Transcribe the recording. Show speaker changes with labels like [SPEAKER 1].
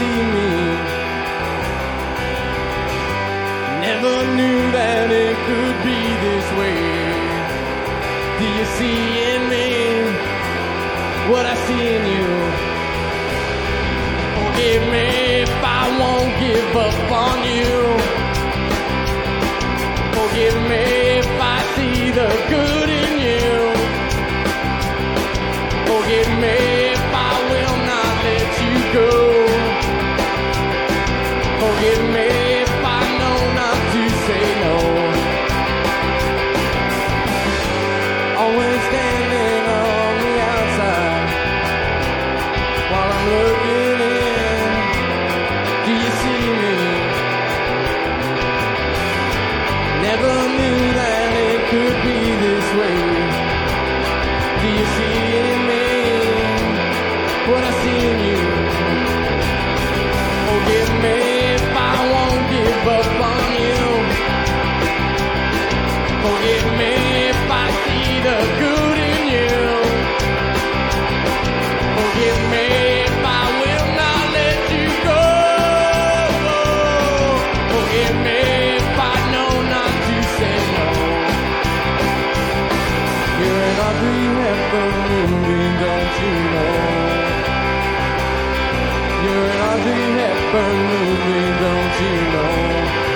[SPEAKER 1] see me? Never knew that it could be this way. Do you see in me what I see in you? Forgive me if I won't give up on you. Forgive me if I see the good in you. Forgive me if I will not let you go. Forgive me if I know not to say no. Always standing on the outside while I'm looking in. Do you see me? Never knew that it could be this way. Do you see in me what I see in you? Forgive me if I won't give up on you. Forgive me if I see the good in you. Forgive me if I will not let you go. Forgive me if I know not to say no. You're an Audrey Hepburn movie, don't you know? You're an Audrey Hepburn movie, don't you know?